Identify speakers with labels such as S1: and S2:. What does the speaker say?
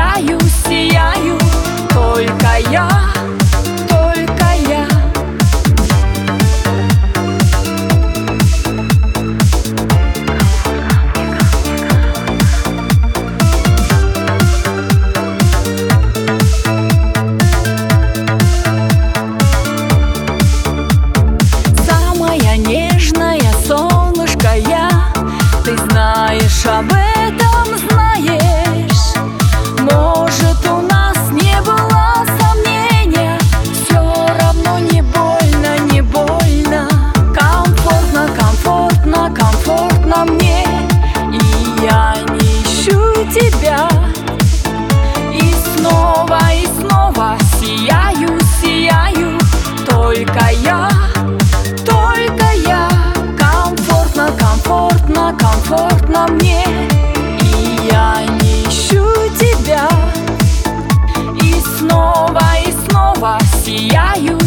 S1: сияю, сияю, только я, только я. Самая нежная солнышко я, ты знаешь об этом, знаешь. Может, у нас не было сомнения, все равно не больно, не больно. Комфортно, комфортно, комфортно мне, и я не ищу тебя. И снова сияю, сияю, только я, только я. Комфортно, комфортно, комфортно мне, и я не ищу тебя. И снова сияю,